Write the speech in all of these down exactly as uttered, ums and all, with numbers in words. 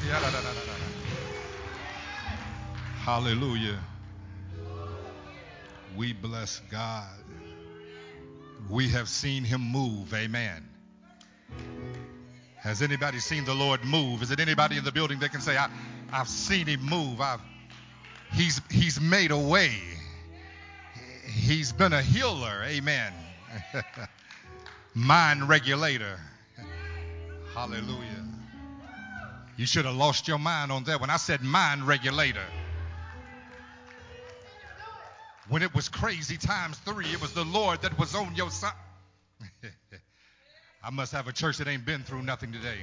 Hallelujah. We bless God. We have seen him move. Amen. Has anybody seen the Lord move? Is it anybody in the building that can say, I, I've seen him move? I've, he's, he's made a way. He's been a healer. Amen. Mind regulator. Hallelujah. You should have lost your mind on that when I said mind regulator. When it was crazy times three, it was the Lord that was on your side. I must have a church that ain't been through nothing today.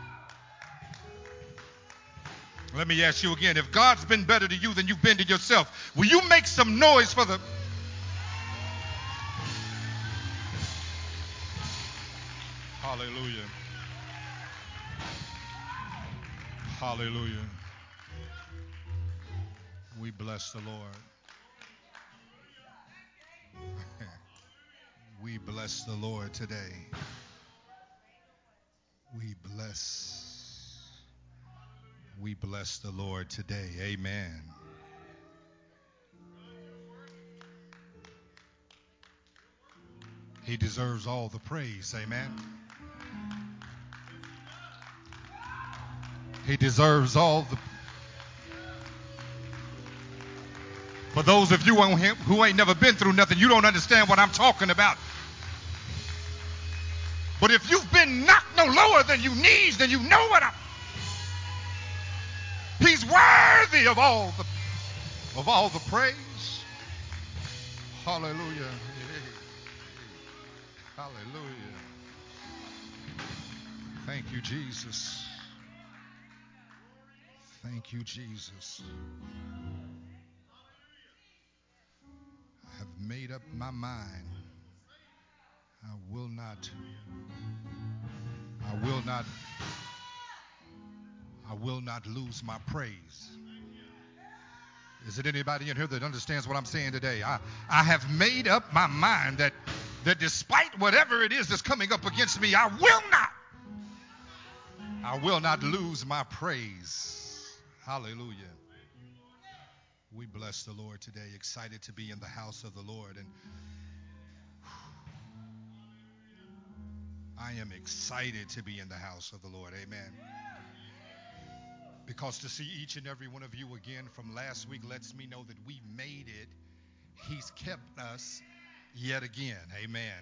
Let me ask you again. If God's been better to you than you've been to yourself, will you make some noise for the... Hallelujah. Hallelujah. We bless the Lord. We bless the Lord today. We bless. We bless the Lord today. Amen. He deserves all the praise. Amen. He deserves all the... For those of you who ain't never been through nothing, you don't understand what I'm talking about. But if you've been knocked no lower than your knees, then you know what I'm... He's worthy of all the of all the praise. Hallelujah. Hallelujah. Thank you, Jesus. Thank you, Jesus. I have made up my mind. I will not, I will not, I will not lose my praise. Is it anybody in here that understands what I'm saying today? I, I have made up my mind that, that despite whatever it is that's coming up against me, I will not, I will not lose my praise. Hallelujah. We bless the Lord today, excited to be in the house of the Lord. And I am excited to be in the house of the Lord. Amen. Because to see each and every one of you again from last week lets me know that we made it. He's kept us yet again. Amen.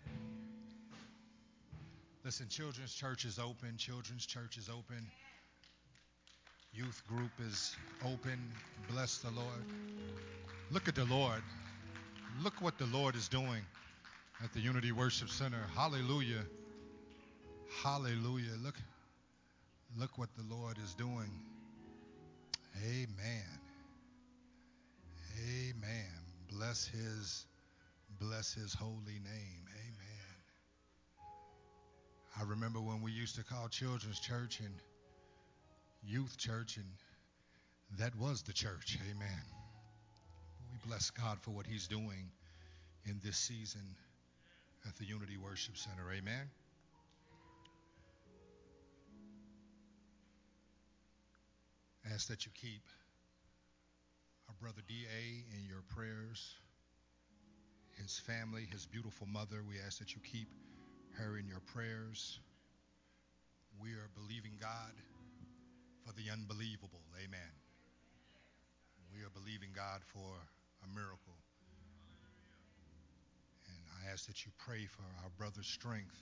Listen, children's church is open. Children's church is open. Youth group is open. Bless the Lord. Look at the Lord. Look what the Lord is doing at the Unity Worship Center. Hallelujah. Hallelujah. Look, look what the Lord is doing. Amen. Amen. Bless his, bless his holy name. Amen. I remember when we used to call children's church and youth church, and that was the church. Amen. We bless God for what he's doing in this season at the Unity Worship Center. Amen. Ask that you keep our brother D A in your prayers. His family, his beautiful mother, we ask that you keep her in your prayers. We are believing God for the unbelievable. Amen. We are believing God for a miracle. And I ask that you pray for our brother's strength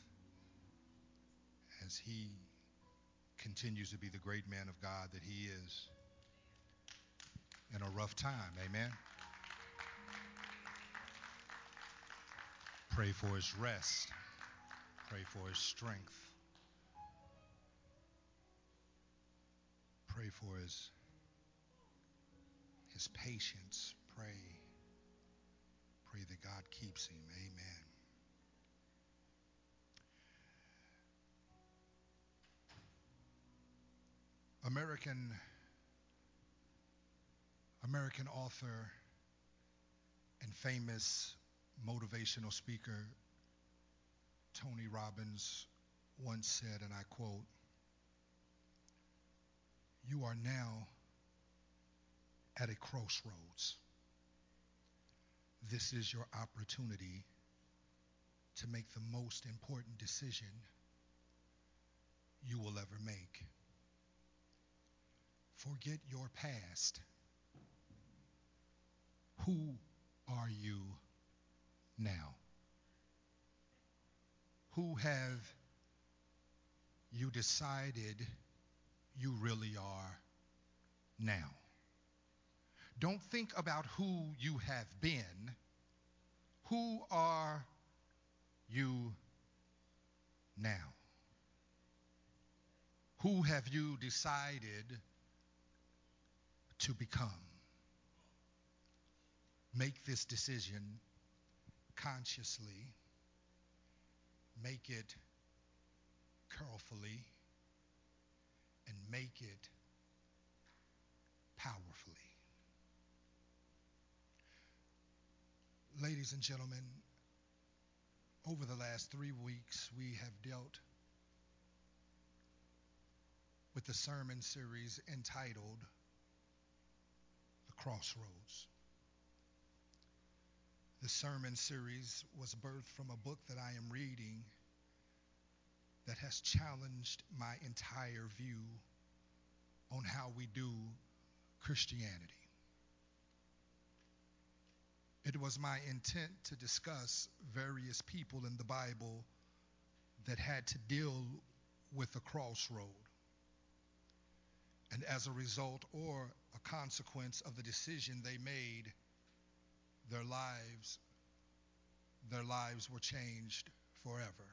as he continues to be the great man of God that he is in a rough time. Amen. Pray for his rest. Pray for his strength. Pray for his, his patience. Pray. Pray that God keeps him. Amen. American, American author and famous motivational speaker Tony Robbins once said, and I quote, You are now at a crossroads. This is your opportunity to make the most important decision you will ever make. Forget your past. Who are you now? Who have you decided you really are now? Don't think about who you have been. Who are you now? Who have you decided to become? Make this decision consciously. Make it carefully. And make it powerfully. Ladies and gentlemen, over the last three weeks, we have dealt with the sermon series entitled The Crossroads. The sermon series was birthed from a book that I am reading that has challenged my entire view on how we do Christianity. It was my intent to discuss various people in the Bible that had to deal with a crossroad. And as a result or a consequence of the decision they made, their lives, their lives were changed forever.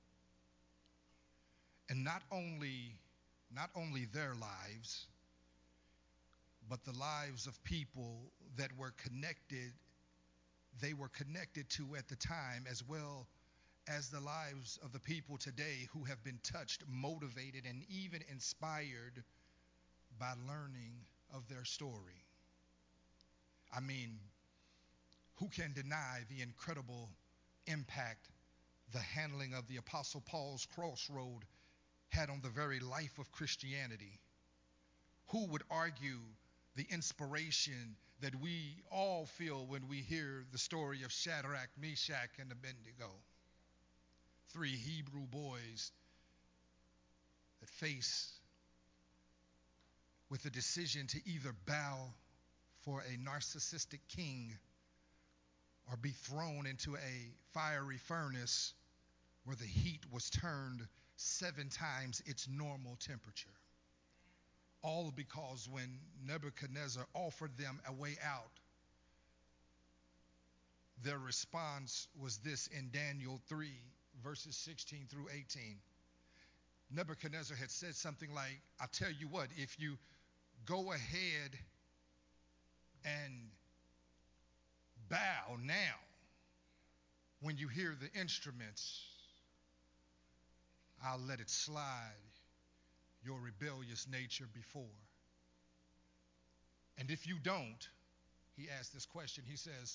And not only, not only their lives, but the lives of people that were connected, they were connected to at the time, as well as the lives of the people today who have been touched, motivated, and even inspired by learning of their story. I mean, who can deny the incredible impact the handling of the Apostle Paul's crossroad had on the very life of Christianity? Who would argue the inspiration that we all feel when we hear the story of Shadrach, Meshach, and Abednego? Three Hebrew boys that face with a decision to either bow for a narcissistic king or be thrown into a fiery furnace where the heat was turned seven times its normal temperature. All because when Nebuchadnezzar offered them a way out, their response was this in Daniel three, verses sixteen through eighteen. Nebuchadnezzar had said something like, I tell you what, if you go ahead and bow now when you hear the instruments, I'll let it slide your rebellious nature before. And if you don't, he asked this question, he says,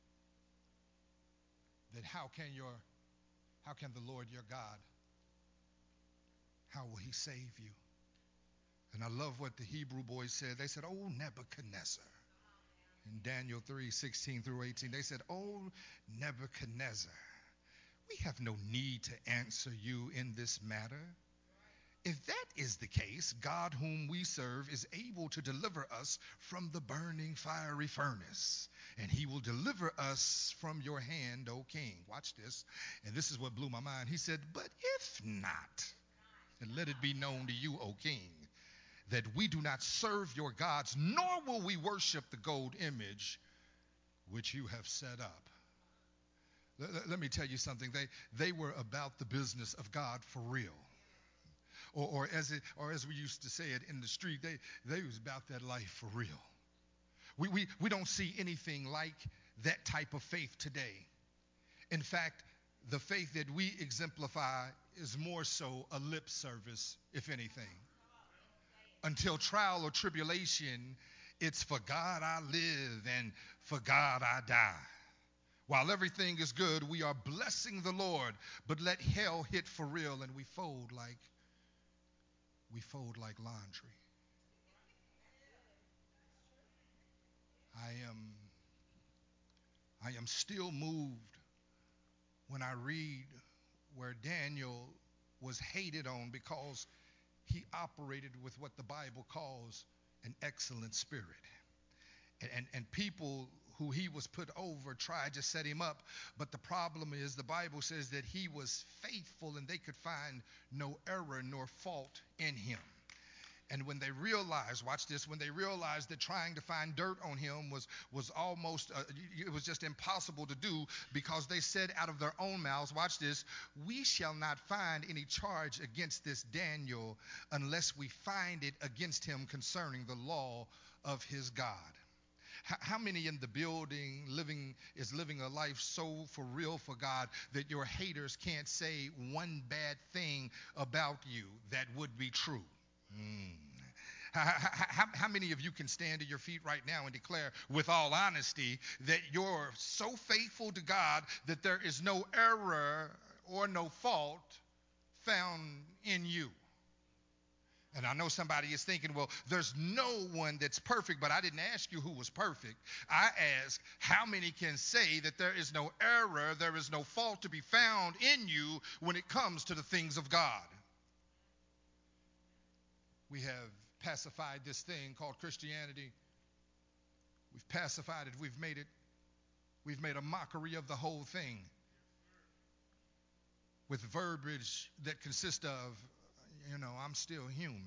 then how can your, how can the Lord your God, how will he save you? And I love what the Hebrew boys said. They said, oh, Nebuchadnezzar. In Daniel three, sixteen through eighteen, they said, oh, Nebuchadnezzar, we have no need to answer you in this matter. If that is the case, God whom we serve is able to deliver us from the burning fiery furnace, and he will deliver us from your hand, O king. Watch this. And this is what blew my mind. He said, but if not, and let it be known to you, O king, that we do not serve your gods, nor will we worship the gold image which you have set up. Let, let me tell you something. They, they were about the business of God for real. Or, or as it, or as we used to say it in the street, they, they was about that life for real. We, we, we don't see anything like that type of faith today. In fact, the faith that we exemplify is more so a lip service, if anything. Until trial or tribulation, it's for God I live and for God I die. While everything is good, we are blessing the Lord, but let hell hit for real and we fold like we fold like laundry. I am still moved when I read where Daniel was hated on because he operated with what the Bible calls an excellent spirit. And, and, and people who he was put over tried to set him up, but the problem is the Bible says that he was faithful and they could find no error nor fault in him. And when they realized, watch this, when they realized that trying to find dirt on him was, was almost, uh, it was just impossible to do, because they said out of their own mouths, watch this, we shall not find any charge against this Daniel unless we find it against him concerning the law of his God. How many in the building living is living a life so for real for God that your haters can't say one bad thing about you that would be true? Mm. How, how, how many of you can stand to your feet right now and declare with all honesty that you're so faithful to God that there is no error or no fault found in you? And I know somebody is thinking, well, there's no one that's perfect, but I didn't ask you who was perfect. I asked how many can say that there is no error, there is no fault to be found in you when it comes to the things of God. We have pacified this thing called Christianity. We've pacified it. We've made it. We've made a mockery of the whole thing with verbiage that consists of, you know, I'm still human.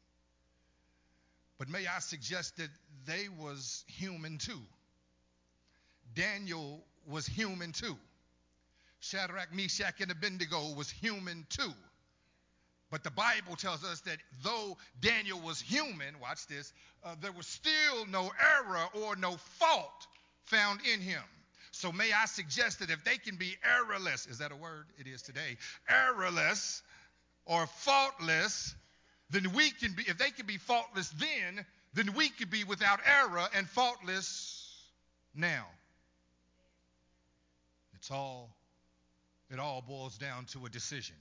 But may I suggest that they was human too. Daniel was human too. Shadrach, Meshach, and Abednego was human too. But the Bible tells us that though Daniel was human, watch this, uh, there was still no error or no fault found in him. So may I suggest that if they can be errorless, is that a word? It is today. Errorless or faultless, then we can be, if they can be faultless then, then we could be without error and faultless now. It's all, it all boils down to a decision.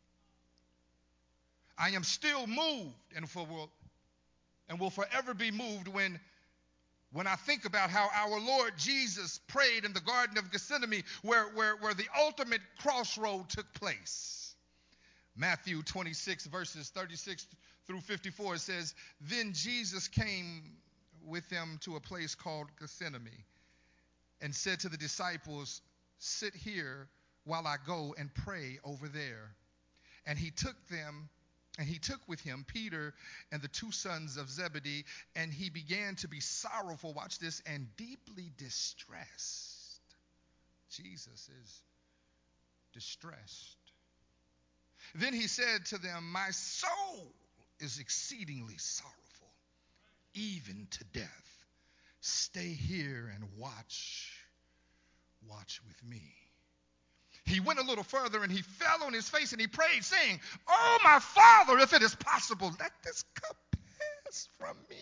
I am still moved and for will and will forever be moved when when I think about how our Lord Jesus prayed in the Garden of Gethsemane, where, where, where the ultimate crossroad took place. Matthew twenty-six, verses thirty-six through fifty-four, it says, then Jesus came with them to a place called Gethsemane and said to the disciples, sit here while I go and pray over there. And he took them And he took with him Peter and the two sons of Zebedee, and he began to be sorrowful, watch this, and deeply distressed. Jesus is distressed. Then he said to them, my soul is exceedingly sorrowful, even to death. Stay here and watch, watch with me. He went a little further and he fell on his face and he prayed, saying, oh, my Father, if it is possible, let this cup pass from me.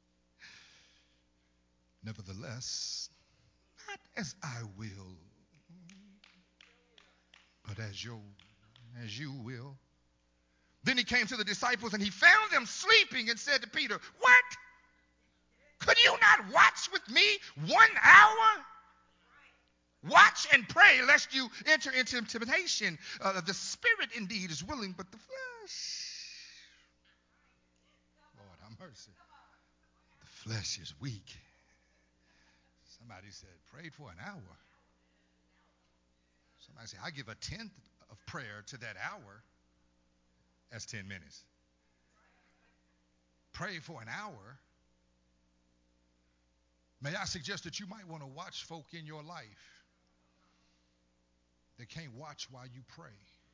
Nevertheless, not as I will, but as you, as you will. Then he came to the disciples and he found them sleeping and said to Peter, what? Could you not watch with me one hour? Watch and pray lest you enter into temptation. Uh, the spirit indeed is willing, but the flesh, Lord have mercy, the flesh is weak. Somebody said, prayed for an hour. Somebody said, I give a tenth of prayer to that hour. That's ten minutes. Pray for an hour. May I suggest that you might want to watch folk in your life that can't watch while you pray.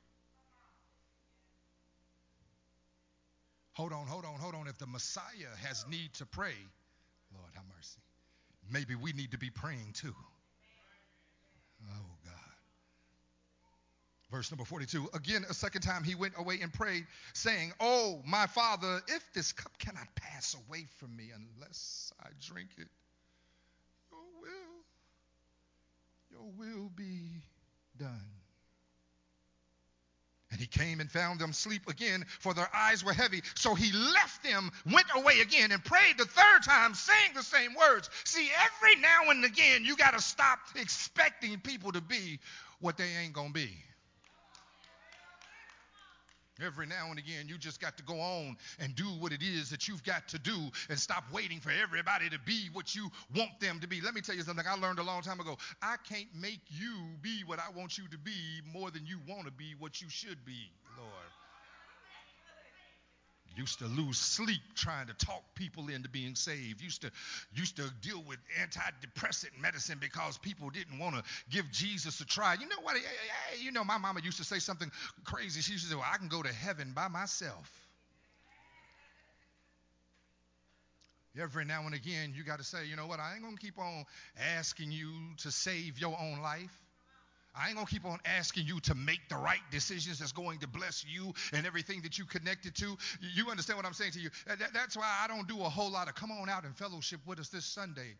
Hold on, hold on, hold on. If the Messiah has need to pray, Lord have mercy, maybe we need to be praying too. Oh, God. Verse number forty-two. Again, a second time he went away and prayed, saying, oh, my Father, if this cup cannot pass away from me unless I drink it, your will, your will be done. And And he came and found them asleep again, for their eyes were heavy. So he left them, went away again, and prayed the third time, saying the same words. See, every now and again, you got to stop expecting people to be what they ain't going to be. Every now and again, you just got to go on and do what it is that you've got to do and stop waiting for everybody to be what you want them to be. Let me tell you something I learned a long time ago. I can't make you be what I want you to be more than you want to be what you should be, Lord. Used to lose sleep trying to talk people into being saved. Used to used to deal with antidepressant medicine because people didn't want to give Jesus a try. You know what? You know, my mama used to say something crazy. She used to say, well, I can go to heaven by myself. Every now and again, you got to say, you know what? I ain't going to keep on asking you to save your own life. I ain't going to keep on asking you to make the right decisions that's going to bless you and everything that you connected to. You understand what I'm saying to you? That, that's why I don't do a whole lot of come on out and fellowship with us this Sunday.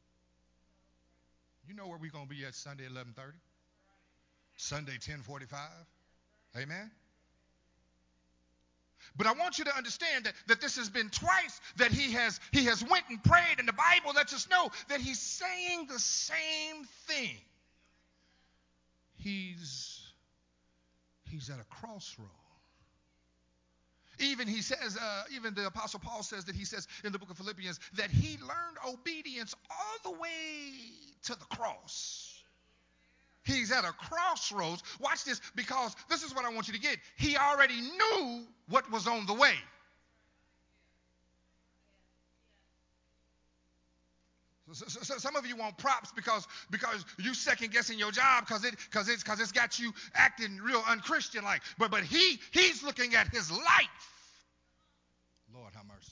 You know where we're going to be at Sunday, eleven thirty? Sunday, ten forty-five. Amen? But I want you to understand that, that this has been twice that he has, he has went and prayed, and the Bible lets us know that he's saying the same thing. He's, he's at a crossroad. Even he says, uh, even the Apostle Paul says that he says in the book of Philippians that he learned obedience all the way to the cross. He's at a crossroads. Watch this, because this is what I want you to get. He already knew what was on the way. So, so, so some of you want props because because you second guessing your job because it because it's because it's got you acting real unchristian like. But but he he's looking at his life. Lord have mercy.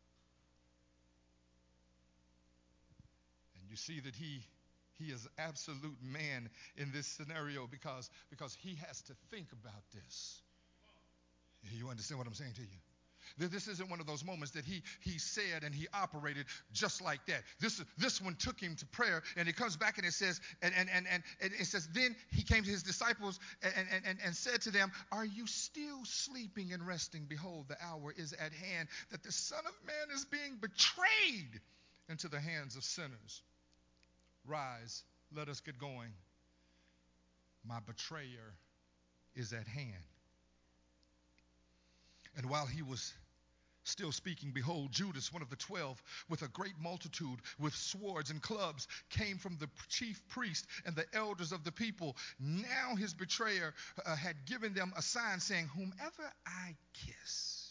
And you see that he he is absolute man in this scenario because because he has to think about this. You understand what I'm saying to you? This isn't one of those moments that he he said and he operated just like that. This this one took him to prayer, and it comes back and it says, and and and, and it says, then he came to his disciples and, and, and, and said to them, are you still sleeping and resting? Behold, the hour is at hand that the Son of Man is being betrayed into the hands of sinners. Rise, let us get going. My betrayer is at hand. And while he was still speaking, behold, Judas, one of the twelve, with a great multitude, with swords and clubs, came from the chief priest and the elders of the people. Now his betrayer uh, had given them a sign, saying, whomever I kiss,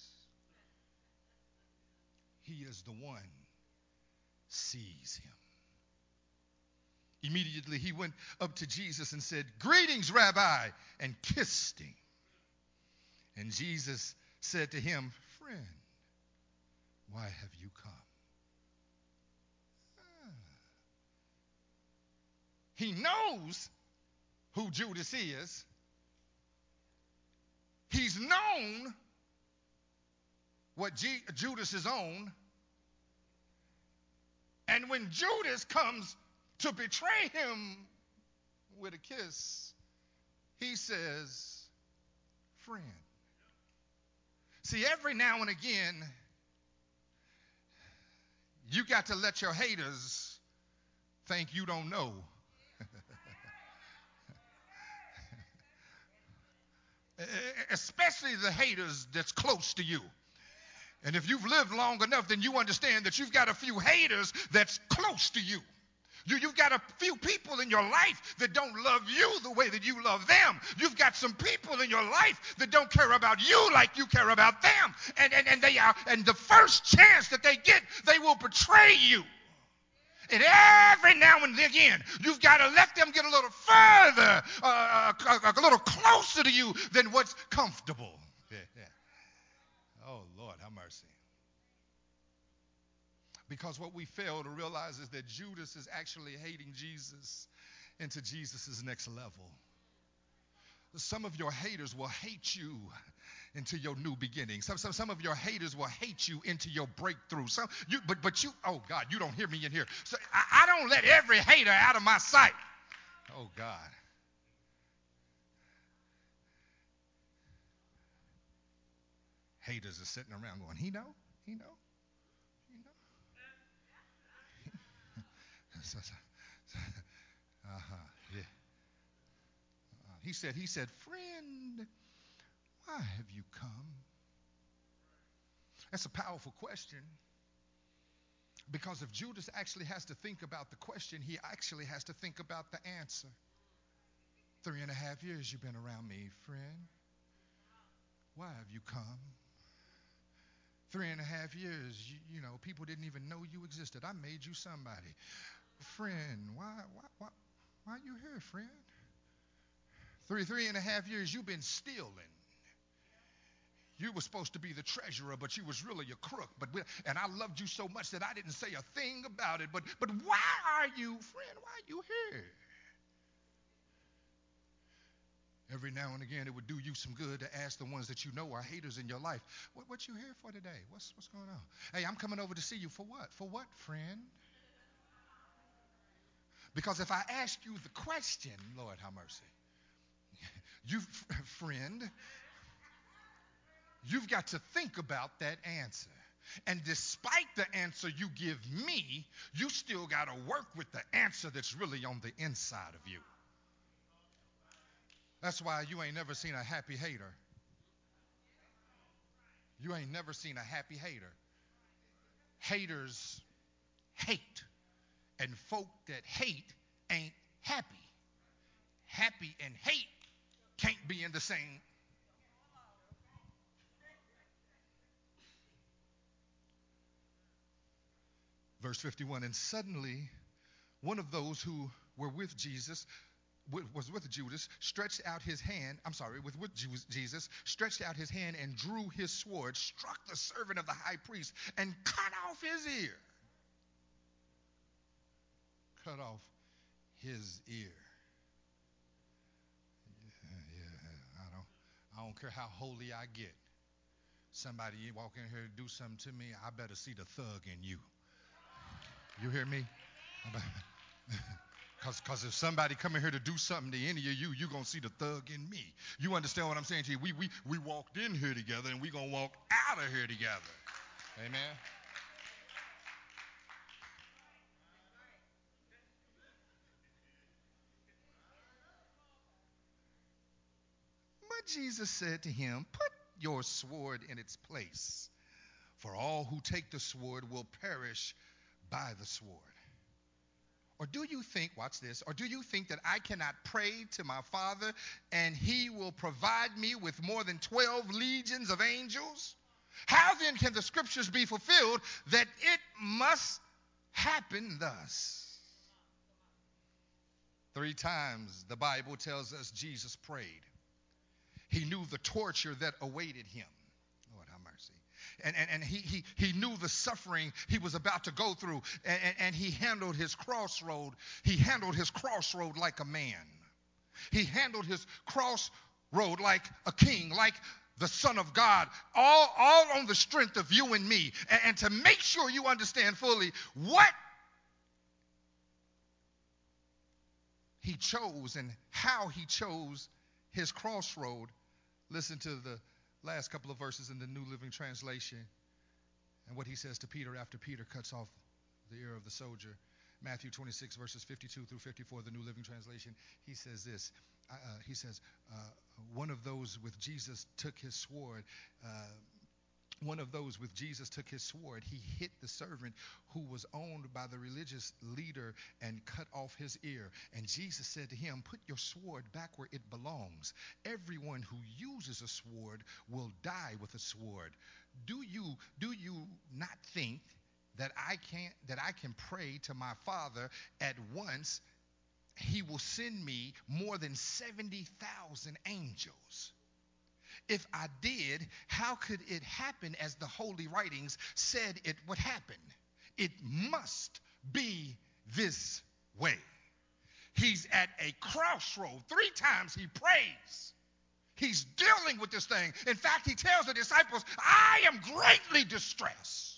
he is the one. Seize him. Immediately he went up to Jesus and said, greetings, Rabbi, and kissed him. And Jesus said to him, friend, why have you come? Ah. He knows who Judas is. He's known what G- Judas is on. And when Judas comes to betray him with a kiss, he says, friend. See, every now and again, you got to let your haters think you don't know. Especially the haters that's close to you. And if you've lived long enough, then you understand that you've got a few haters that's close to you. You, you've got a few people in your life that don't love you the way that you love them. You've got some people in your life that don't care about you like you care about them. And, and, and they are, and the first chance that they get, they will betray you. And every now and again, you've got to let them get a little further, uh, a, a little closer to you than what's comfortable. Yeah, yeah. Oh, Lord, have mercy. Because what we fail to realize is that Judas is actually hating Jesus into Jesus' next level. Some of your haters will hate you into your new beginning. Some, some, some of your haters will hate you into your breakthrough. Some, you, but, but you, oh God, you don't hear me in here. So I, I don't let every hater out of my sight. Oh God. Haters are sitting around going, he know, he know, he know. uh-huh, yeah. Uh, he said, he said, friend, why have you come? That's a powerful question, because if Judas actually has to think about the question, he actually has to think about the answer. Three and a half years you've been around me, friend. Why have you come? Three and a half years, you, you know, people didn't even know you existed. I made you somebody. Friend, why, why, why, why are you here, friend? Three, three and a half years you've been stealing. You were supposed to be the treasurer, but you was really a crook. But we, and I loved you so much that I didn't say a thing about it. But but why are you, friend? Why are you here? Every now and again, it would do you some good to ask the ones that you know are haters in your life, what what you here for today? What's what's going on? Hey, I'm coming over to see you for what? For what, friend? Because if I ask you the question, Lord have mercy, you friend. You've got to think about that answer. And despite the answer you give me, you still got to work with the answer that's really on the inside of you. That's why you ain't never seen a happy hater. You ain't never seen a happy hater. Haters hate. And folk that hate ain't happy. Happy and hate can't be in the same. Verse fifty-one, and suddenly one of those who were with Jesus, was with Judas, stretched out his hand, I'm sorry, with, with Jesus, stretched out his hand and drew his sword, struck the servant of the high priest, and cut off his ear. Cut off his ear. Yeah, yeah, I don't, I don't care how holy I get. Somebody walk in here to do something to me, I better see the thug in you. You hear me? Because if somebody come in here to do something to any of you, you're going to see the thug in me. You understand what I'm saying to you? We, we, we walked in here together, and we're going to walk out of here together. Amen? But Jesus said to him, put your sword in its place, for all who take the sword will perish by the sword. Or do you think, watch this, or do you think that I cannot pray to my Father and he will provide me with more than twelve legions of angels? How then can the scriptures be fulfilled that it must happen thus? Three times the Bible tells us Jesus prayed. He knew the torture that awaited him. Lord have mercy. And, and, and he, he, he knew the suffering he was about to go through. And, and, and he handled his crossroad. He handled his crossroad like a man. He handled his crossroad like a king, like the Son of God, all, all on the strength of you and me. And, and to make sure you understand fully what he chose and how he chose his crossroad, listen to the last couple of verses in the New Living Translation and what he says to Peter after Peter cuts off the ear of the soldier. Matthew twenty-six, verses fifty-two through fifty-four, the New Living Translation. He says this. Uh, he says, uh, one of those with Jesus took his sword. Uh, One of those with Jesus took his sword. He hit the servant who was owned by the religious leader and cut off his ear. And Jesus said to him, put your sword back where it belongs. Everyone who uses a sword will die with a sword. Do you, do you not think that I can't, that I can pray to my Father at once? He will send me more than seventy thousand angels. If I did, how could it happen as the Holy Writings said it would happen? It must be this way. He's at a crossroad. Three times he prays. He's dealing with this thing. In fact, he tells the disciples, I am greatly distressed.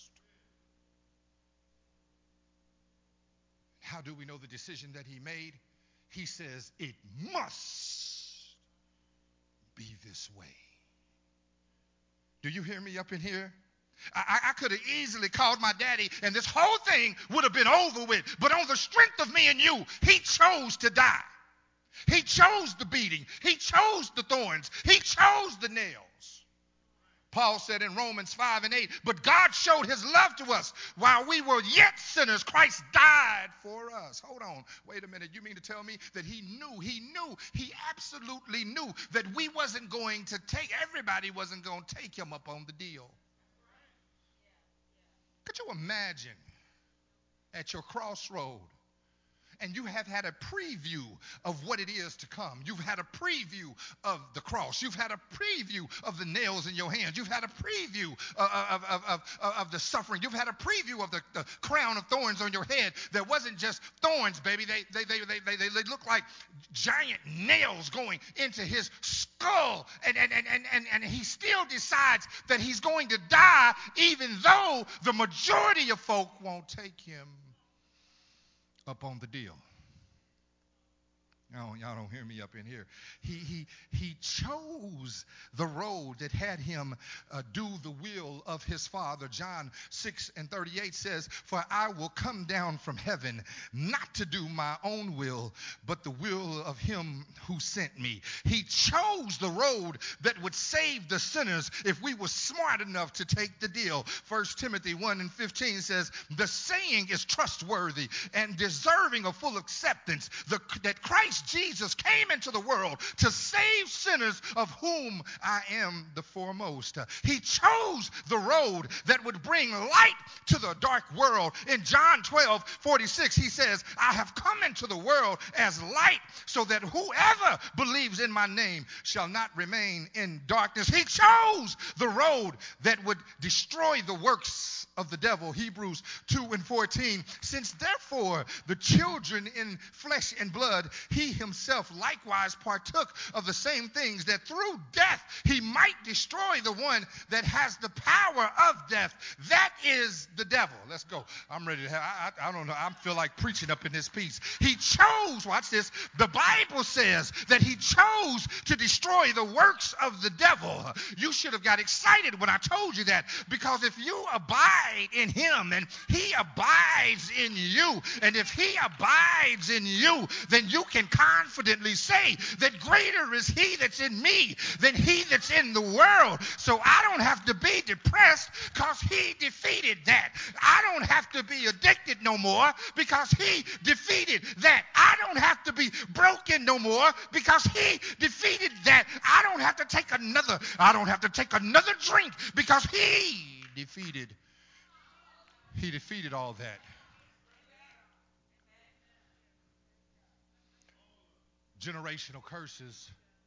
How do we know the decision that he made? He says, it must be this way. Do you hear me up in here? I, I could have easily called my daddy and this whole thing would have been over with. But on the strength of me and you, he chose to die. He chose the beating. He chose the thorns. He chose the nails. Paul said in Romans five and eight, but God showed his love to us while we were yet sinners. Christ died for us. Hold on. Wait a minute. You mean to tell me that he knew, he knew, he absolutely knew that we wasn't going to take, everybody wasn't going to take him up on the deal. Could you imagine at your crossroad and you have had a preview of what it is to come. You've had a preview of the cross. You've had a preview of the nails in your hands. You've had a preview of, of, of, of, of the suffering. You've had a preview of the, the crown of thorns on your head that wasn't just thorns, baby. They, they, they, they, they, they look like giant nails going into his skull. And, and, and, and, and he still decides that he's going to die even though the majority of folk won't take him up on the deal. Y'all, y'all don't hear me up in here. He he he chose the road that had him uh, do the will of his Father. John six and thirty-eight says, for I will come down from heaven not to do my own will, but the will of him who sent me. He chose the road that would save the sinners if we were smart enough to take the deal. First Timothy one and fifteen says, the saying is trustworthy and deserving of full acceptance, the, that Christ Jesus came into the world to save sinners, of whom I am the foremost. He chose the road that would bring light to the dark world. In John twelve forty-six, he says, I have come into the world as light so that whoever believes in my name shall not remain in darkness. He chose the road that would destroy the works of the devil. Hebrews two and fourteen, since therefore the children in flesh and blood, he himself likewise partook of the same things, that through death he might destroy the one that has the power of death, that is the devil. Let's go. I'm ready to have, I, I, I don't know, I feel like preaching up in this piece. He chose, watch this, the Bible says that he chose to destroy the works of the devil. You should have got excited when I told you that, because if you abide in him and he abides in you, and if he abides in you, then you can confidently say that greater is he that's in me than he that's in the world. So I don't have to be depressed because he defeated that. I don't have to be addicted no more because he defeated that. I don't have to be broken no more because he defeated that. I don't have to take another, I don't have to take another drink because he defeated, he defeated all that. Generational curses,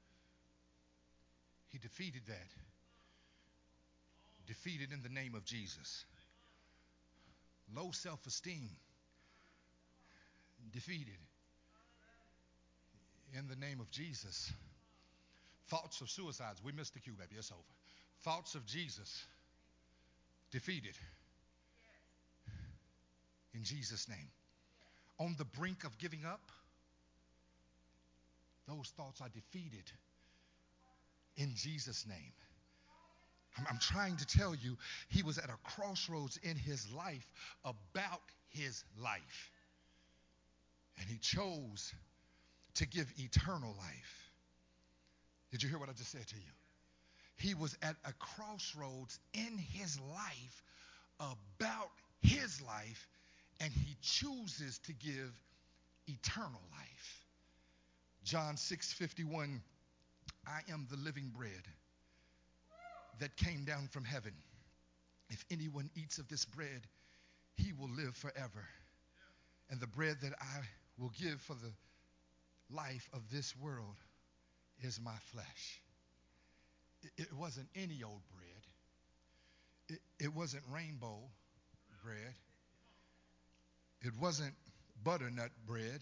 he defeated that. Defeated in the name of Jesus. Low self-esteem, defeated in the name of Jesus. Thoughts of suicides, we missed the cue, baby, it's over. Thoughts of Jesus, defeated in Jesus' name. On the brink of giving up, those thoughts are defeated in Jesus' name. I'm, I'm trying to tell you, he was at a crossroads in his life about his life. And he chose to give eternal life. Did you hear what I just said to you? He was at a crossroads in his life about his life, and he chooses to give eternal life. John six fifty-one, I am the living bread that came down from heaven. If anyone eats of this bread, he will live forever. And the bread that I will give for the life of this world is my flesh. It, it wasn't any old bread. It, it wasn't rainbow bread. It wasn't butternut bread.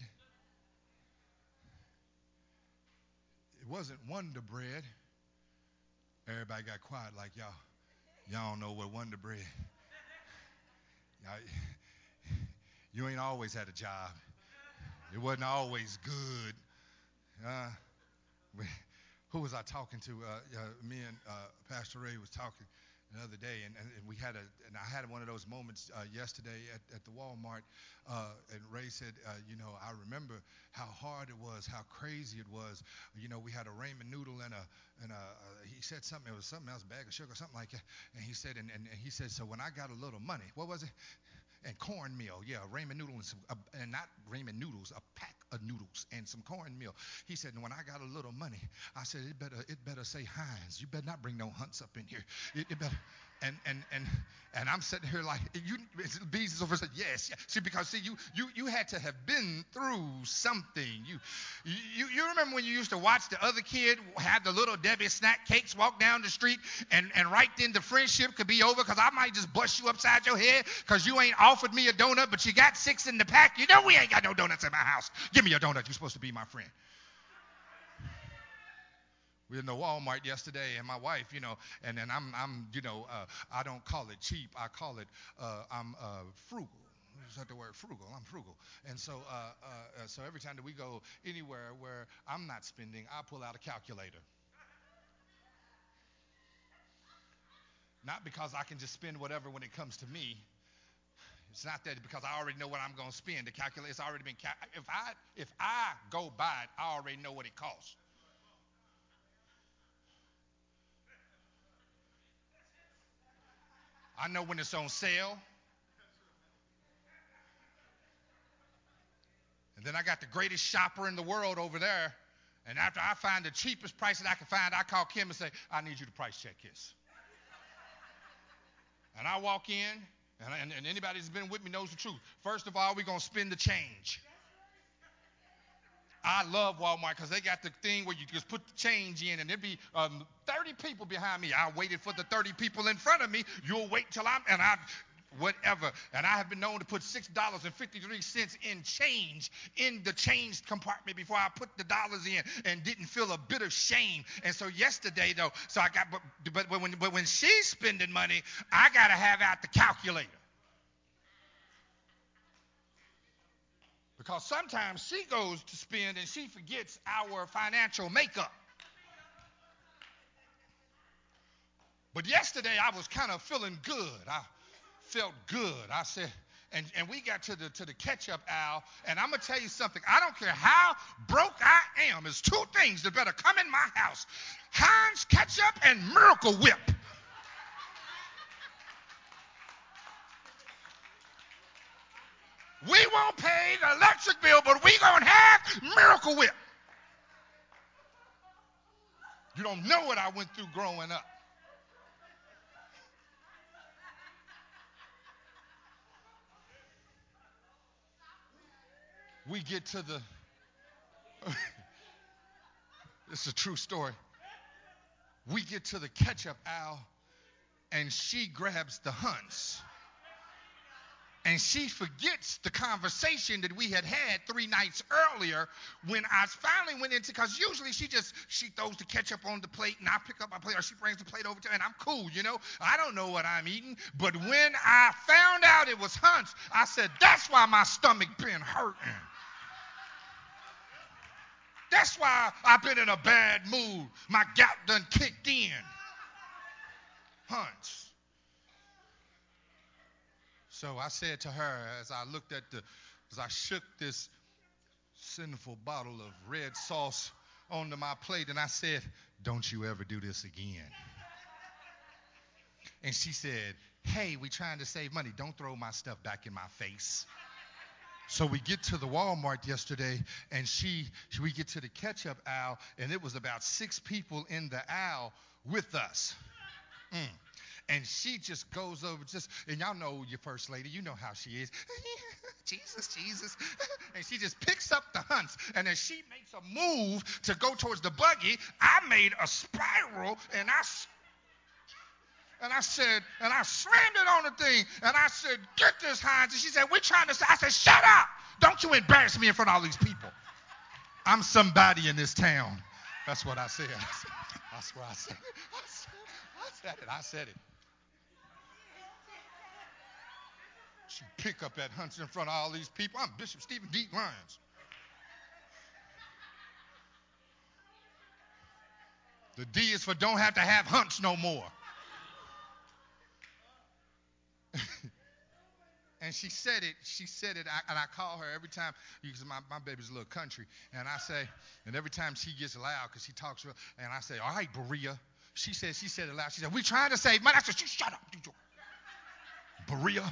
It wasn't Wonder Bread. Everybody got quiet like y'all. Y'all don't know what Wonder Bread. Y'all, you ain't always had a job. It wasn't always good. Uh, we, who was I talking to? Uh, uh, me and uh, Pastor Ray was talking. the other day, and, and we had a, and I had one of those moments uh, yesterday at, at the Walmart, uh, and Ray said, uh, you know, I remember how hard it was, how crazy it was. You know, we had a ramen noodle and a, and a, uh, he said something, it was something else, bag of sugar, something like that, and he said, and, and, and he said, so when I got a little money, what was it? And cornmeal, yeah, ramen noodles, and, some, uh, and not ramen noodles, a pack of noodles and some cornmeal. He said, and when I got a little money, I said, it better, it better say Heinz. You better not bring no Hunts up in here. It, it better. And and and and I'm sitting here like, you. Bees is over. Said yes, yeah. See, because see, you you you had to have been through something. You you you remember when you used to watch the other kid have the little Debbie snack cakes walk down the street, and and right then the friendship could be over because I might just bust you upside your head because you ain't offered me a donut, but you got six in the pack. You know we ain't got no donuts in my house. Give me a donut. You're supposed to be my friend. We were in the Walmart yesterday, and my wife, you know, and then I'm, I'm, you know, uh, I don't call it cheap. I call it, uh, I'm uh, frugal. Is that the word? Frugal. I'm frugal. And so, uh, uh, so every time that we go anywhere where I'm not spending, I pull out a calculator. Not because I can just spend whatever when it comes to me. It's not that because I already know what I'm going to spend. The calculator's already been. Cal- if I if I go buy it, I already know what it costs. I know when it's on sale. And then I got the greatest shopper in the world over there. And after I find the cheapest price that I can find, I call Kim and say, I need you to price check this. And I walk in, and, and, and anybody that's been with me knows the truth. First of all, we're going to spend the change. I love Walmart because they got the thing where you just put the change in, and there'd be um, thirty people behind me. I waited for the thirty people in front of me. You'll wait till I'm, and I, whatever. And I have been known to put six dollars and fifty-three cents in change in the change compartment before I put the dollars in, and didn't feel a bit of shame. And so yesterday, though, so I got, but, but, when, but when she's spending money, I got to have out the calculator. Because sometimes she goes to spend and she forgets our financial makeup. But yesterday I was kind of feeling good. I felt good. I said, and, and we got to the to the ketchup aisle, and I'm gonna tell you something. I don't care how broke I am. There's two things that better come in my house: Heinz ketchup and Miracle Whip. We won't pay the electric bill, but we gonna have Miracle Whip. You don't know what I went through growing up. We get to the, it's a true story. We get to the ketchup aisle, and she grabs the Hunts. And she forgets the conversation that we had had three nights earlier when I finally went into, because usually she just, she throws the ketchup on the plate and I pick up my plate, or she brings the plate over to her, and I'm cool, you know. I don't know what I'm eating. But when I found out it was Hunt's, I said, that's why my stomach been hurting. That's why I've been in a bad mood. My gout done kicked in. Hunt's. So I said to her, as I looked at the, as I shook this sinful bottle of red sauce onto my plate, and I said, don't you ever do this again. And she said, hey, we trying to save money. Don't throw my stuff back in my face. So we get to the Walmart yesterday, and she, we get to the ketchup aisle, and it was about six people in the aisle with us. Mm. And she just goes over, just, and y'all know your first lady, you know how she is. Jesus, Jesus. And she just picks up the Hunts. And as she makes a move to go towards the buggy, I made a spiral, and I and I said, and I slammed it on the thing, and I said, get this, Heinz. And she said, we're trying to say, I said, shut up. Don't you embarrass me in front of all these people. I'm somebody in this town. That's what I said. That's what I said. I said it. I said it. She pick up that Hunts in front of all these people. I'm Bishop Stephen D. Lyons. The D is for don't have to have Hunts no more. And she said it, she said it, I, and I call her every time, because my, my baby's a little country, and I say, and every time she gets loud, because she talks real, and I say, all right, Berea. She said, she said it loud. She said, we trying to save money. I said, shut up. Berea.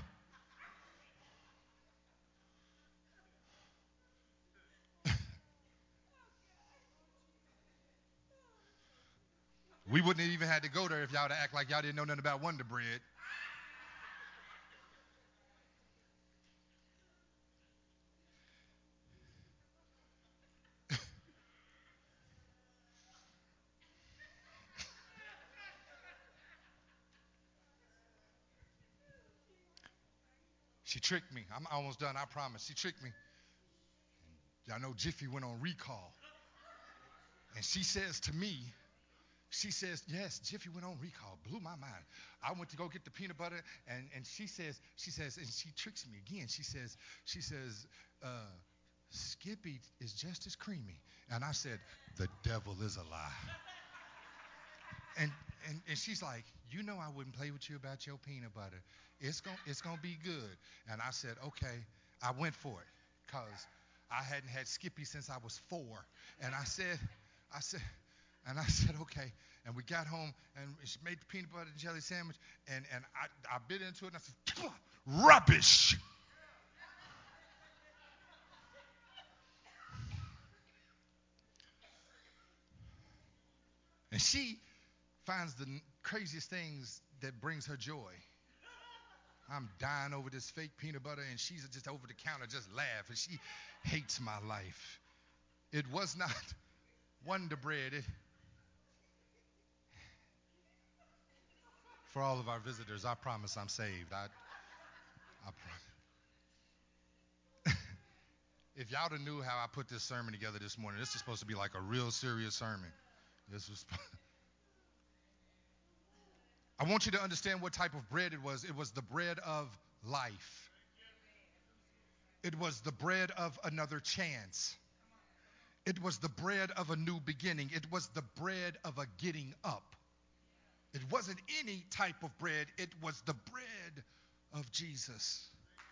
We wouldn't have even had to go there if y'all to act like y'all didn't know nothing about Wonder Bread. She tricked me. I'm almost done, I promise. She tricked me. Y'all know Jiffy went on recall. And she says to me, she says, yes, Jiffy went on recall. Blew my mind. I went to go get the peanut butter, and, and she says, she says, and she tricks me again. She says, she says, uh, Skippy is just as creamy. And I said, the devil is a lie. And, and and she's like, you know I wouldn't play with you about your peanut butter. It's going it's gonna be good. And I said, okay. I went for it because I hadn't had Skippy since I was four. And I said, I said, and I said, okay. And we got home, and she made the peanut butter and jelly sandwich, and, and I, I bit into it, and I said, rubbish. And she finds the craziest things that brings her joy. I'm dying over this fake peanut butter, and she's just over the counter just laugh, and she hates my life. It was not Wonder Bread. It, for all of our visitors, I promise I'm saved. I, I promise. If y'all would have knew how I put this sermon together this morning, this is supposed to be like a real serious sermon. This was. I want you to understand what type of bread it was. It was the bread of life. It was the bread of another chance. It was the bread of a new beginning. It was the bread of a getting up. It wasn't any type of bread. It was the bread of Jesus.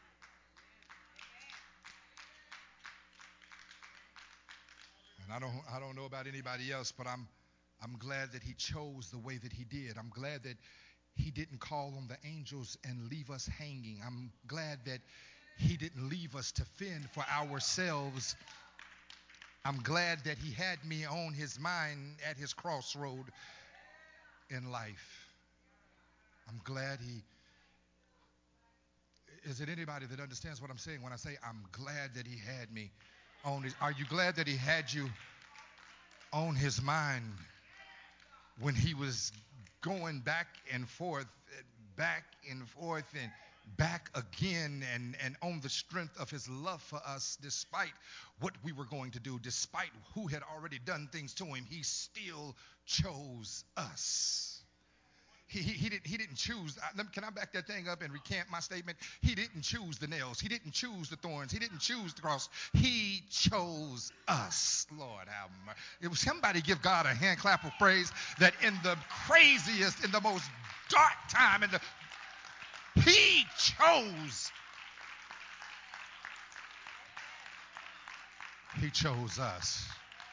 And I don't I don't know about anybody else, but I'm I'm glad that he chose the way that he did. I'm glad that he didn't call on the angels and leave us hanging. I'm glad that he didn't leave us to fend for ourselves. I'm glad that he had me on his mind at his crossroad in life. I'm glad he... Is it anybody that understands what I'm saying when I say I'm glad that he had me on his... Are you glad that he had you on his mind when he was going back and forth, back and forth, and back again, and, and on the strength of his love for us, despite what we were going to do, despite who had already done things to him, he still chose us. He, he, he, didn't, he didn't choose. Can I back that thing up and recant my statement? He didn't choose the nails. He didn't choose the thorns. He didn't choose the cross. He chose us. Lord have mercy. It was somebody give God a hand clap of praise that in the craziest, in the most dark time, in the he chose. He chose us.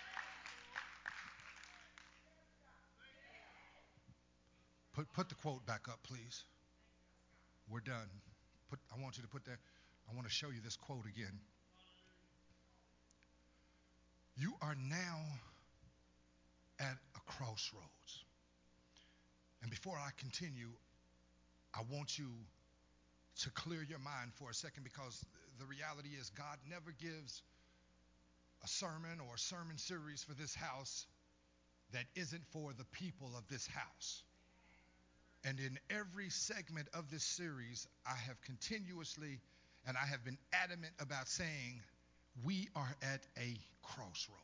Put put the quote back up, please. We're done. Put I want you to put that. I want to show you this quote again. You are now at a crossroads. And before I continue, I want you to clear your mind for a second, because the reality is God never gives a sermon or a sermon series for this house that isn't for the people of this house. And in every segment of this series, I have continuously and I have been adamant about saying we are at a crossroad.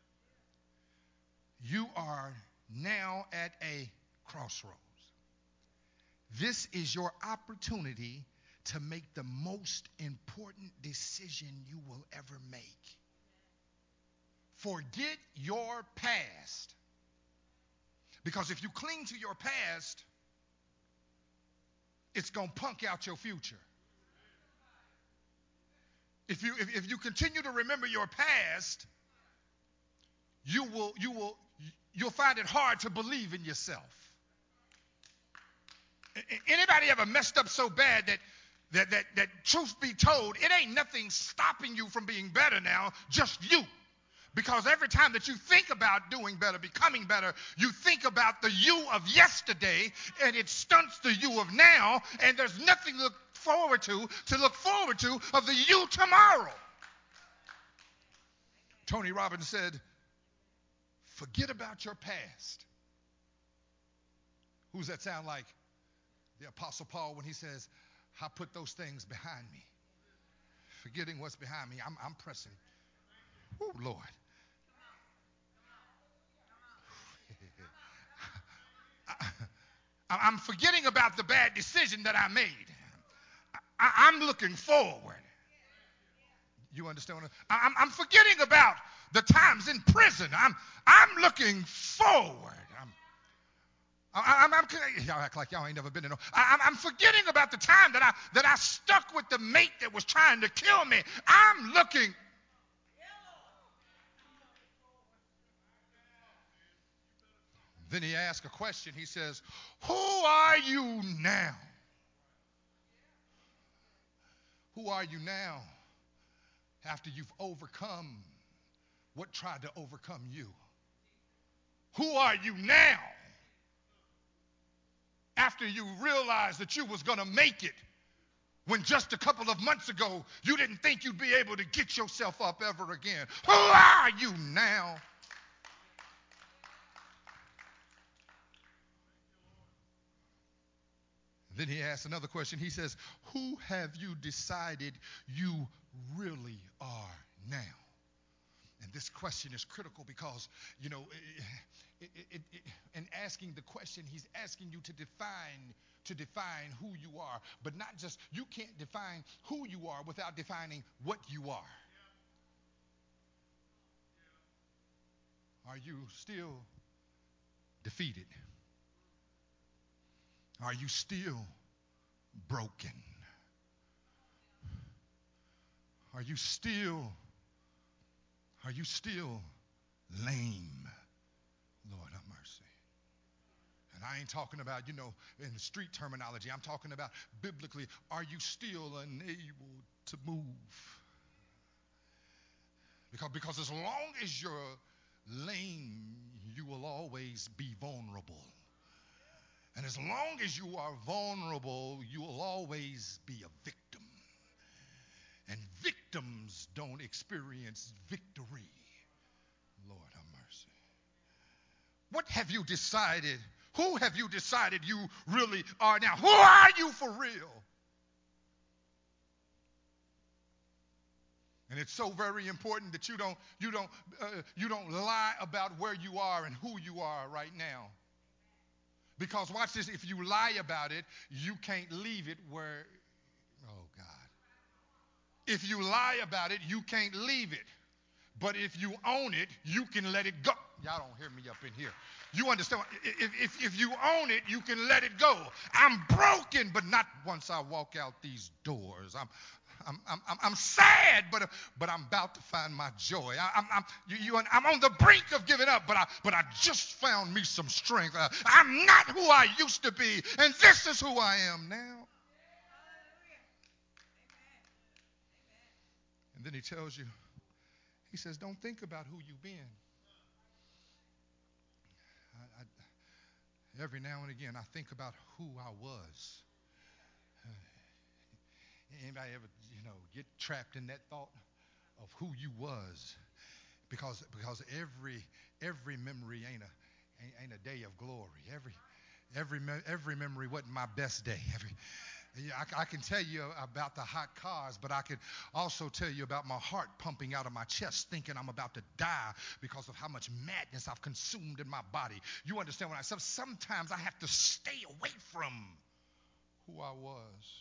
You are now at a crossroads. This is your opportunity to make the most important decision you will ever make. Forget your past. Because if you cling to your past, it's going to punk out your future. if you if, if you continue to remember your past, you will you will you'll find it hard to believe in yourself. Anybody ever messed up so bad that that that that truth be told, it ain't nothing stopping you from being better now, just you. Because every time that you think about doing better, becoming better, you think about the you of yesterday, and it stunts the you of now, and there's nothing to look forward to, to look forward to of the you tomorrow. Tony Robbins said, forget about your past. Who's that sound like? The Apostle Paul when he says, I put those things behind me. Forgetting what's behind me, I'm, I'm pressing. Oh, Lord. I, I'm forgetting about the bad decision that I made. I, I'm looking forward. You understand? I, I'm, I'm forgetting about the times in prison. I'm, I'm looking forward. I'm, I, I'm, I'm, y'all act like y'all ain't never been in. No, I, I'm, I'm forgetting about the time that I that I stuck with the mate that was trying to kill me. I'm looking. Then he asks a question. He says, who are you now? Who are you now after you've overcome what tried to overcome you? Who are you now after you realized that you was going to make it when just a couple of months ago you didn't think you'd be able to get yourself up ever again? Who are you now? Then he asks another question. He says, who have you decided you really are now? And this question is critical because, you know, it, it, it, it, in asking the question, he's asking you to define, to define who you are. But not just, you can't define who you are without defining what you are. Are you still defeated? Are you still broken? Are you still, are you still lame? Lord have mercy. And I ain't talking about, you know, in the street terminology. I'm talking about biblically. Are you still unable to move? Because, because as long as you're lame, you will always be vulnerable. And as long as you are vulnerable, you will always be a victim. And victims don't experience victory. Lord have mercy. What have you decided? Who have you decided you really are now? Who are you for real? And it's so very important that you don't you don't uh, you don't lie about where you are and who you are right now. Because watch this, if you lie about it, you can't leave it where, oh God. If you lie about it, you can't leave it. But if you own it, you can let it go. Y'all don't hear me up in here. You understand? If, if, if you own it, you can let it go. I'm broken, but not once I walk out these doors. I'm I'm, I'm, I'm sad, but, but I'm about to find my joy. I, I'm, I'm, you, you, I'm on the brink of giving up, but I, but I just found me some strength. Uh, I'm not who I used to be, and this is who I am now. And then he tells you, he says, don't think about who you've been. I, I, every now and again, I think about who I was. Anybody ever, you know, get trapped in that thought of who you was? Because because every every memory ain't a ain't, ain't a day of glory. Every every every memory wasn't my best day. Every yeah, I, I can tell you about the hot cars, but I could also tell you about my heart pumping out of my chest, thinking I'm about to die because of how much madness I've consumed in my body. You understand what I said? Sometimes I have to stay away from who I was.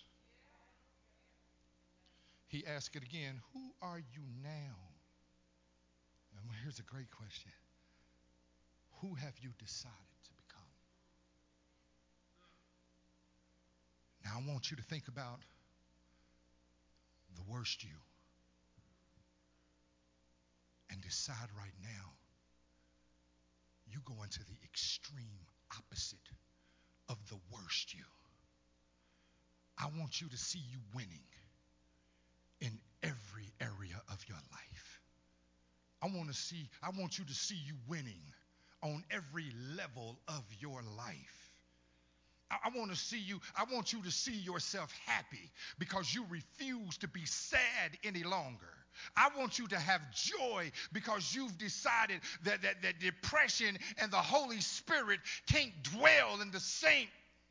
He asked it again, who are you now? And here's a great question. Who have you decided to become? Now I want you to think about the worst you. decide right now, you go into the extreme opposite of the worst you. I want you to see you winning in every area of your life. I want to see, I want you to see you winning on every level of your life. I, I want to see you, I want you to see yourself happy because you refuse to be sad any longer. I want you to have joy because you've decided that, that, that depression and the Holy Spirit can't dwell in the same.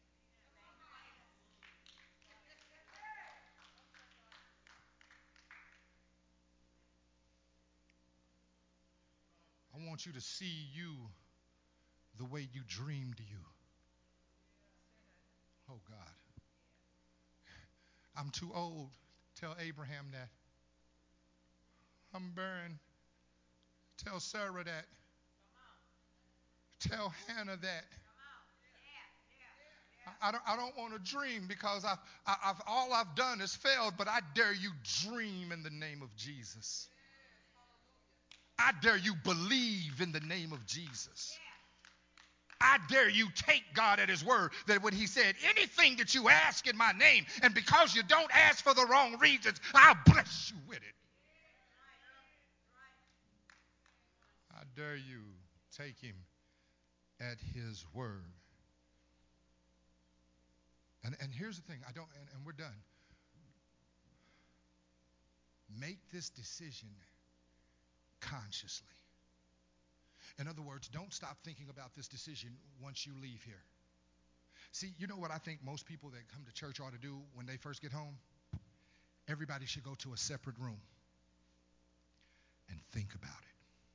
I want you to see you the way you dreamed you. Oh, God. I'm too old. Tell Abraham that. I'm barren. Tell Sarah that. Tell Hannah that. I, I don't, I don't want to dream because I've, I, I've, all I've done is failed, but I dare you dream in the name of Jesus. I dare you believe in the name of Jesus. I dare you take God at his word that when he said, anything that you ask in my name, and because you don't ask for the wrong reasons, I'll bless you with it. I dare you take him at his word. And, and here's the thing, I don't, and, and we're done. Make this decision consciously. In other words, don't stop thinking about this decision once you leave here. See, you know what I think most people that come to church ought to do when they first get home? Everybody should go to a separate room and think about it.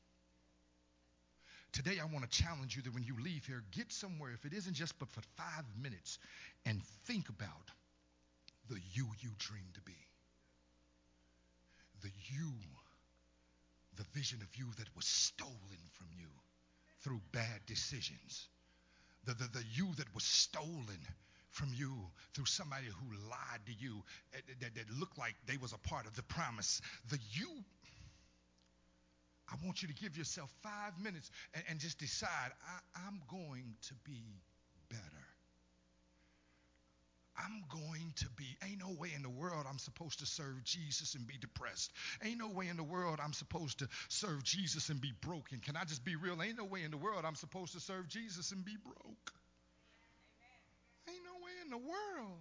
Today, I want to challenge you that when you leave here, get somewhere, if it isn't just but for five minutes, and think about the you you dream to be. The you, the vision of you that was stolen from you through bad decisions. The, the, the you that was stolen from you through somebody who lied to you, that, that looked like they was a part of the promise. The you, I want you to give yourself five minutes and, and just decide, I, I'm going to be better. I'm going to be, ain't no way in the world I'm supposed to serve Jesus and be depressed. Ain't no way in the world I'm supposed to serve Jesus and be broken. Can I just be real? Ain't no way in the world I'm supposed to serve Jesus and be broke. Ain't no way in the world.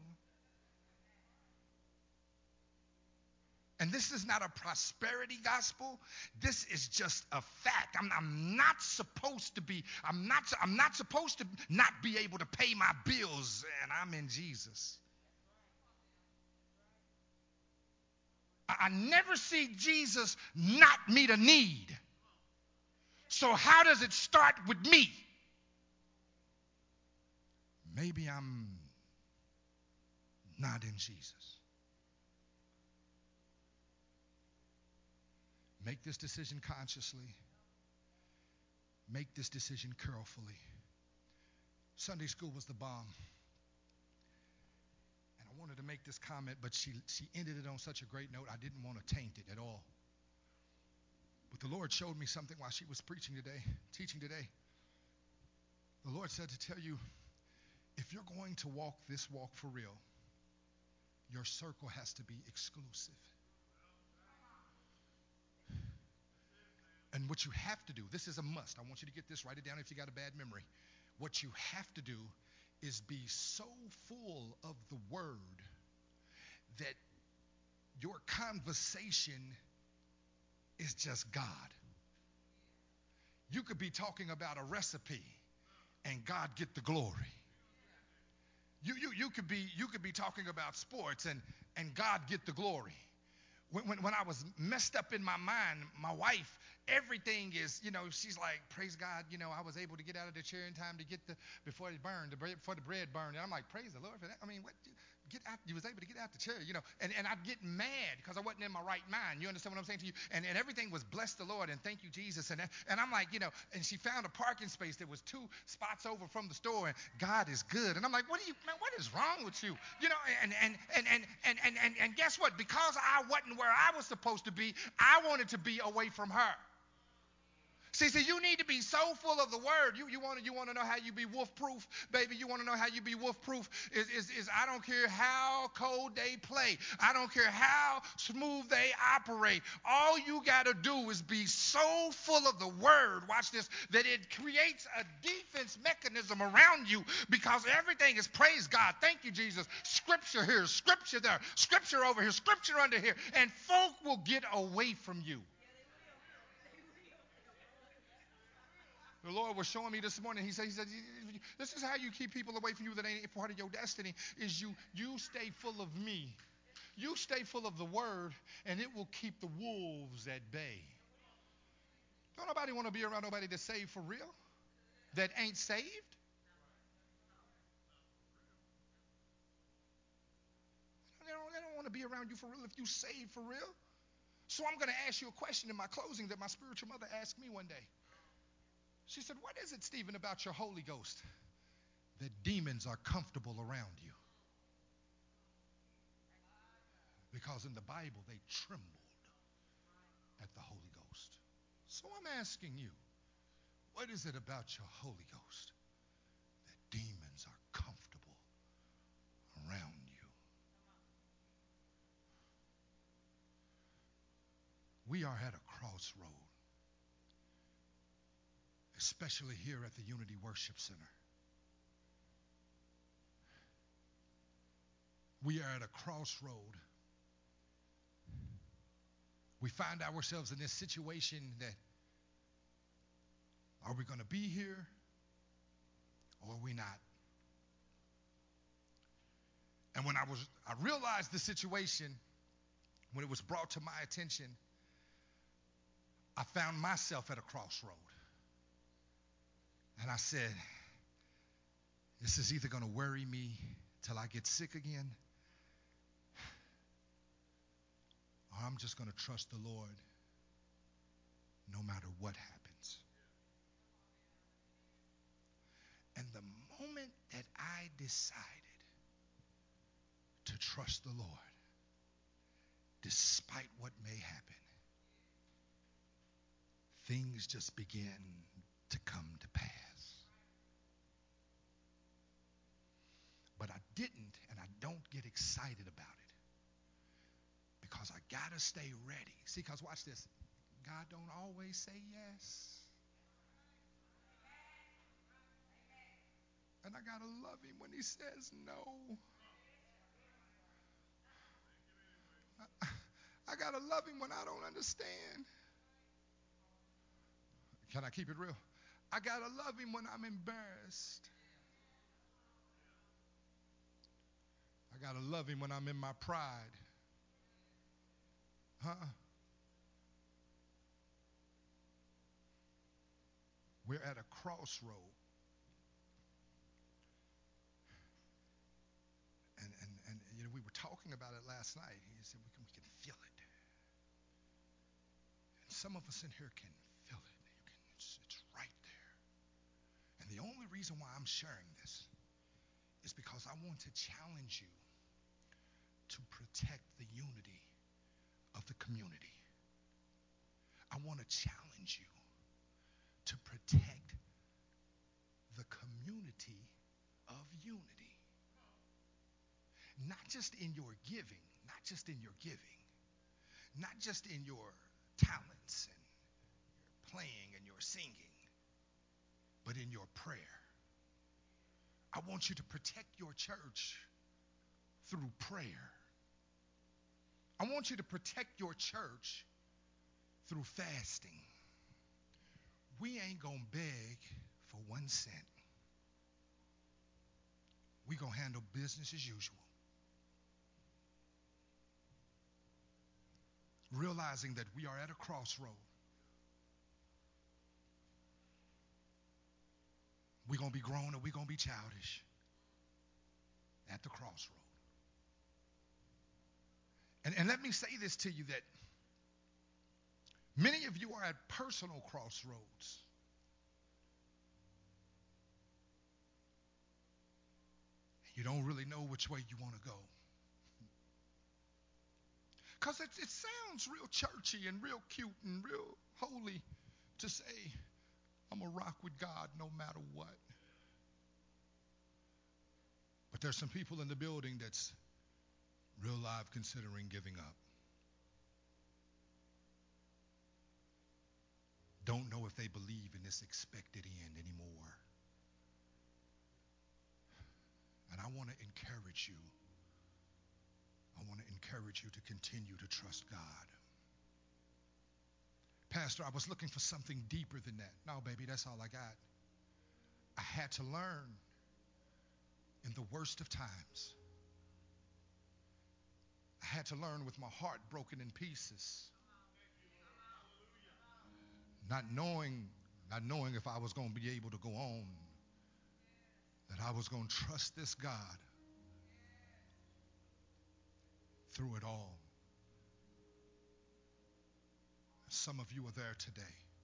And this is not a prosperity gospel. This is just a fact. I'm, I'm not supposed to be, I'm not, I'm not supposed to not be able to pay my bills, and I'm in Jesus. I, I never see Jesus not meet a need. So how does it start with me? Maybe I'm not in Jesus. Make this decision consciously. Make this decision carefully. Sunday school was the bomb. And I wanted to make this comment, but she, she ended it on such a great note, I didn't want to taint it at all. But the Lord showed me something while she was preaching today, teaching today. The Lord said to tell you, if you're going to walk this walk for real, your circle has to be exclusive. And what you have to do, this is a must. I want you to get this, write it down if you got a bad memory. What you have to do is be so full of the word that your conversation is just God. You could be talking about a recipe and God get the glory. You, you, you could be you could be talking about sports and, and God get the glory. When, when, when I was messed up in my mind, my wife, everything is, you know, she's like, praise God, you know, I was able to get out of the chair in time to get the, before it burned, the bread, before the bread burned. And I'm like, praise the Lord for that. I mean, what, get out, you was able to get out the chair, you know. And, and I'd get mad because I wasn't in my right mind. You understand what I'm saying to you? And, and everything was bless the Lord and thank you, Jesus. And, and I'm like, you know, and she found a parking space that was two spots over from the store, and God is good. And I'm like, what are you, man, what is wrong with you? You know, and, and, and, and, and, and, and, and guess what? Because I wasn't where I was supposed to be, I wanted to be away from her. See, see, you need to be so full of the word. You, you want to you want to know how you be wolf proof, baby. You want to know how you be wolf proof. Is, is, is I don't care how cold they play. I don't care how smooth they operate. All you got to do is be so full of the word. Watch this, that it creates a defense mechanism around you, because everything is praise God. Thank you, Jesus. Scripture here, scripture there, scripture over here, scripture under here, and folk will get away from you. The Lord was showing me this morning. He said, he said, this is how you keep people away from you that ain't part of your destiny, is you, you stay full of me. You stay full of the word, and it will keep the wolves at bay. Don't nobody want to be around nobody that's saved for real, that ain't saved. They don't, they don't want to be around you for real if you saved for real. So I'm going to ask you a question in my closing that my spiritual mother asked me one day. She said, what is it, Stephen, about your Holy Ghost that demons are comfortable around you? Because in the Bible, they trembled at the Holy Ghost. So I'm asking you, what is it about your Holy Ghost that demons are comfortable around you? We are at a crossroad, especially here at the Unity Worship Center. We are at a crossroad. We find ourselves in this situation that, are we going to be here or are we not? And when I was, I realized the situation, when it was brought to my attention, I found myself at a crossroad. And I said, this is either going to worry me till I get sick again, or I'm just going to trust the Lord no matter what happens. And the moment that I decided to trust the Lord, despite what may happen, things just began to come to pass. But I didn't, and I don't get excited about it, because I got to stay ready. See, because watch this. God don't always say yes. And I got to love him when he says no. I, I got to love him when I don't understand. Can I keep it real? I got to love him when I'm embarrassed. I got to love him when I'm in my pride. Huh? We're at a crossroad. And, and, and you know, we were talking about it last night. He said we can, we can feel it. And some of us in here can feel it. You can, it's, it's right there. And the only reason why I'm sharing this is because I want to challenge you to protect the unity of the community. I want to challenge you to protect the community of unity. Not just in your giving, not just in your giving, not just in your talents and your playing and your singing, but in your prayer. I want you to protect your church through prayer. I want you to protect your church through fasting. We ain't gonna beg for one cent. We gonna handle business as usual. Realizing that we are at a crossroad. We're going to be grown or we're going to be childish at the crossroad. And, and let me say this to you, that many of you are at personal crossroads. You don't really know which way you want to go. Because it, it sounds real churchy and real cute and real holy to say, I'm going to rock with God no matter what. But there's some people in the building that's real live considering giving up. Don't know if they believe in this expected end anymore. And I want to encourage you. I want to encourage you to continue to trust God. Pastor, I was looking for something deeper than that. No, baby, that's all I got. I had to learn in the worst of times. I had to learn with my heart broken in pieces. Not knowing, not knowing if I was going to be able to go on, that I was going to trust this God through it all. Some of you are there today,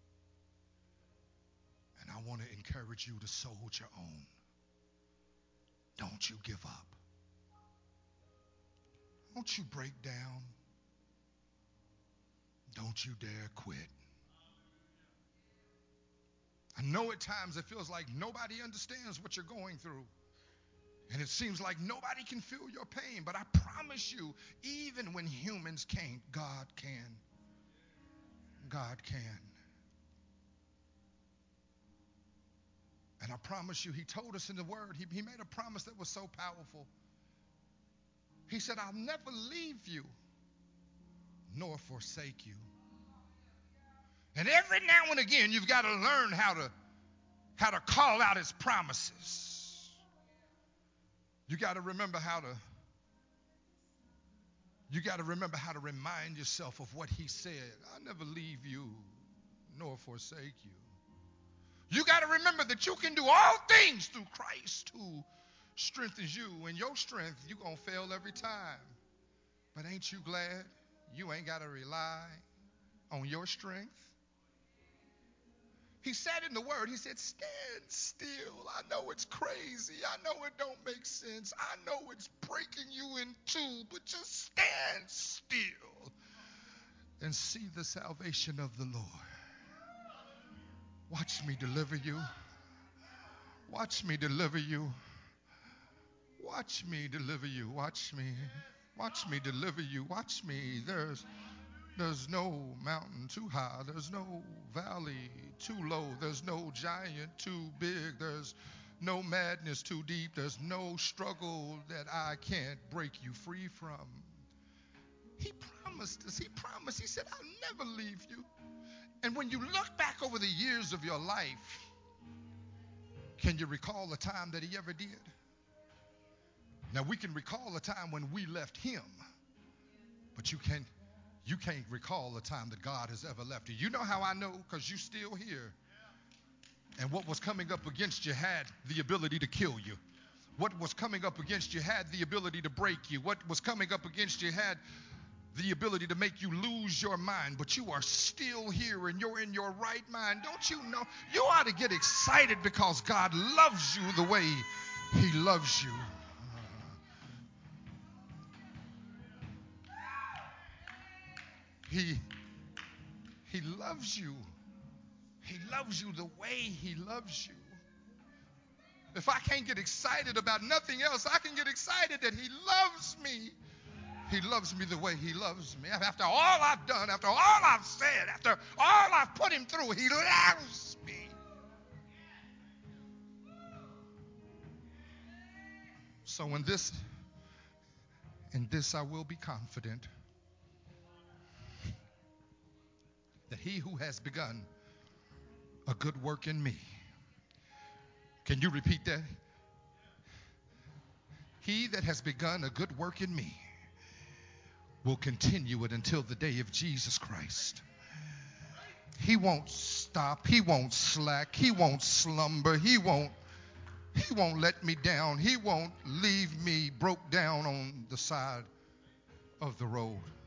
and I want to encourage you to soldier on. Don't you give up. Don't you break down. Don't you dare quit. I know at times it feels like nobody understands what you're going through. And it seems like nobody can feel your pain. But I promise you, even when humans can't, God can. God can. And I promise you, he told us in the word, he, he made a promise that was so powerful. He said, I'll never leave you nor forsake you. And every now and again, you've got to learn how to, how to call out his promises. You got to remember how to, you got to remember how to remind yourself of what he said. I'll never leave you nor forsake you. You got to remember that you can do all things through Christ who strengthens you. And your strength, you're going to fail every time. But ain't you glad you ain't got to rely on your strength? He said in the word, he said, stand still. I know it's crazy. I know it don't make sense. I know it's breaking you in two, but just stand still and see the salvation of the Lord. Watch me deliver you. Watch me deliver you. Watch me deliver you. Watch me. Watch me deliver you. Watch me. There's There's no mountain too high. There's no valley too low. There's no giant too big. There's no madness too deep. There's no struggle that I can't break you free from. He promised us. He promised. He said, I'll never leave you. And when you look back over the years of your life, can you recall a time that he ever did? Now, we can recall a time when we left him, but you can't. You can't recall a time that God has ever left you. You know how I know? Because you're still here. And what was coming up against you had the ability to kill you. What was coming up against you had the ability to break you. What was coming up against you had the ability to make you lose your mind. But you are still here and you're in your right mind. Don't you know? You ought to get excited because God loves you the way he loves you. He, he loves you. He loves you the way he loves you. If I can't get excited about nothing else, I can get excited that he loves me. He loves me the way he loves me. After all I've done, after all I've said, after all I've put him through, he loves me. So in this, in this I will be confident that he who has begun a good work in me. Can you repeat that? He that has begun a good work in me will continue it until the day of Jesus Christ. He won't stop. He won't slack. He won't slumber. He won't, he won't let me down. He won't leave me broke down on the side of the road.